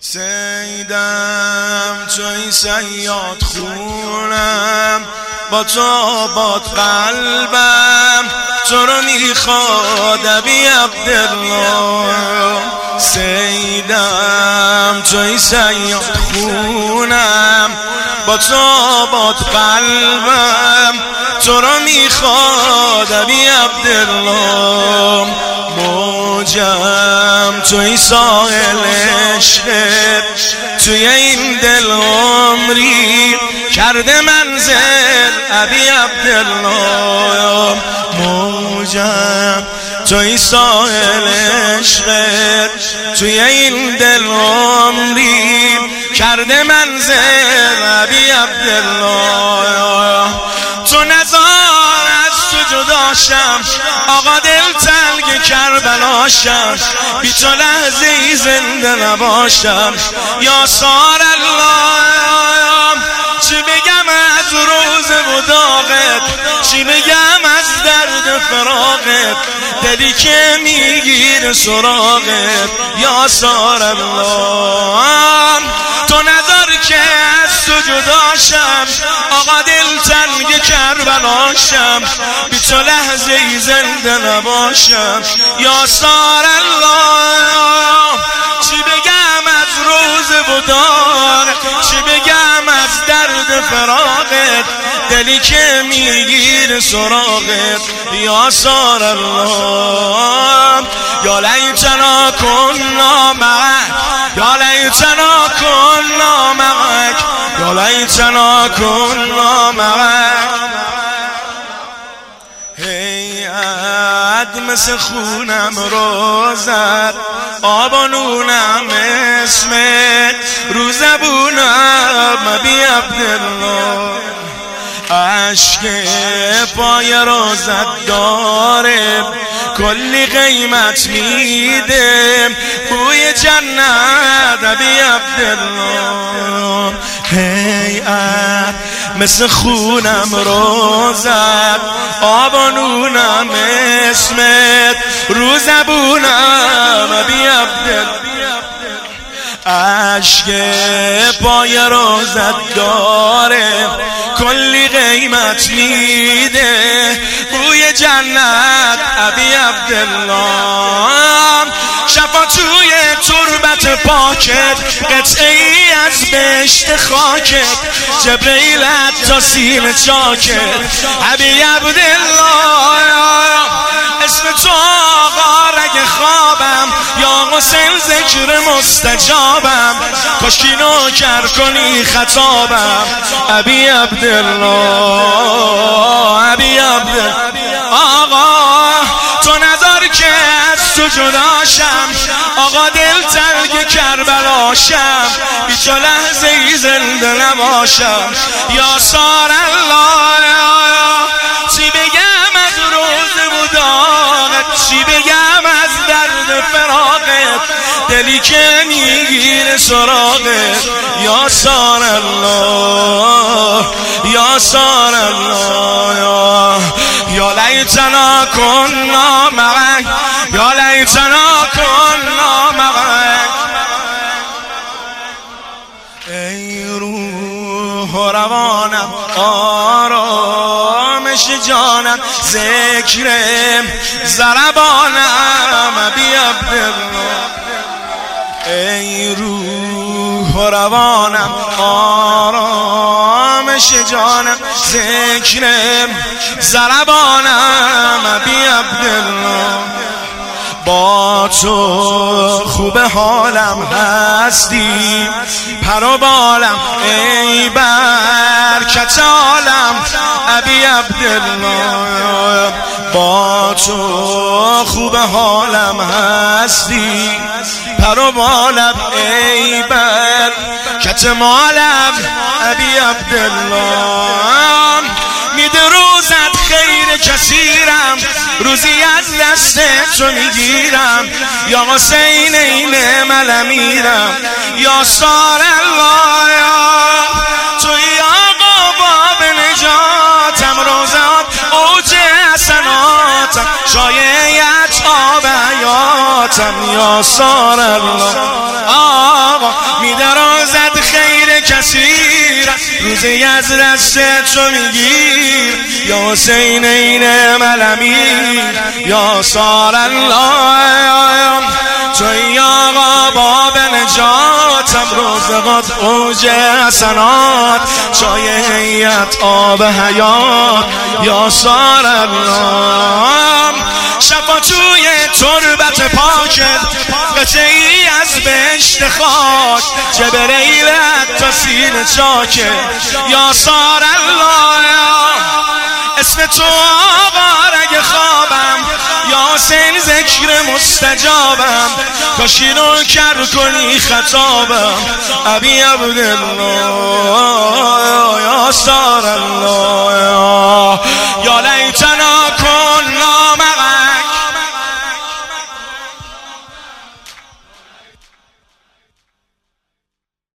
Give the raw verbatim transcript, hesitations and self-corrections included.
سیدم توی صیاد خونم، با تو باد قلبم تو رو میخواد ابی عبدالله. سیدم توی صیاد خونم، با تو باد قلبم تو رو میخواد ابی عبدالله. موجم توی ساحل عشقت، توی این دل عمری کرده منزل ابی عبدالله. موجم توی ساحل عشقت، توی این دل عمری کرده منزل ابی عبدالله. تو نزار از تو جداشم، آقا دل تنگ کربلاشم، بی تو لحظه ای زنده نباشم یا سار الله. چی بگم از روز و داغت، چی بگم از درد فراقت، دلی که میگیر سراغت یا سار الله. تو نذار که از تو جداشم، آقا دل تنگ کربلاشم، بی تو لحظه ای زنده نباشم یا سار الله. چی بگم از روز و داغت، چی بگم از درد فراقت، دلی که میگیر سراغت یا سار الله. یا لیتنا کنا معک، یا لیتنا کنا معک، یا لیتنا کنا معک. هیئت مثل خونم روزت، آب و نونم اسمت، رو زبونم ابی عبدالله. عشق پای روزت داره، کلی قیمت میده، بوی جنت ابی عبدالله. هیئت مثل خونم روزت، آب و نونم اسمت، رو زبونم ابی عبدالله. عشق پای روزت داره، کلی قیمت میده، بوی جنت ابی عبدالله. شفا توی تربت پاکت، قطعه ای از بهشت خاکت، جبرئیل تا سینه چاکت ابی عبدالله. اسم تو آقا رگ خوابم، یا حسین ذکر مستجابم، کاشکی نوکر کنی خطابم ابی عبدالله. ابی عبدالله آقا، تو نذار که از تو جداشم، آقا دل تنگ کربلاشم، بی تو لحظه ای زنده نباشم یا سار الله. چی بگم از روز و داغت، چی بگم از درد فراقت، دلی که میگیر سراغت یا سار الله، یا سار الله. یا لیتنا کنا معک، یا لیتنا کنا معک. ای روح و روانم، آرامش جانم، ذکرم ضربانم ابی عبدالله. ای روح و روانم، آرامش جانم، ذکرم ضربانم ابی عبدالله. با تو خوب حالم هستی، پر و بالم ای برکت عالم ابی عبدالله. با تو خوب حالم هستی، پر و بالم ای برکت مالم ابی عبدالله. میده روزت خیر کثیرم، روزی از دست تو میگیرم یا حسین این مل میرم یا سار الله. توی آقا باب نجاتم، روزات اوج حسناتم، شایعت آب حیاتم یا سار الله. آقا کثیر روزی از دست تو میگیر یا حسین این ملمی یا سار الله توی آقا باب نجاتم روزقات اوج حسنات چای هیئت آب حیات یا سار الله شفا توی تربت پاکت قطعی از بهشت خاک جبریل حتی سینه چاکه یا سار الله اسم تو آقا رگ خوابم یا حسین ذکر مستجابم کاشی رو کر کنی خطابم ابی عبدالله یا سار الله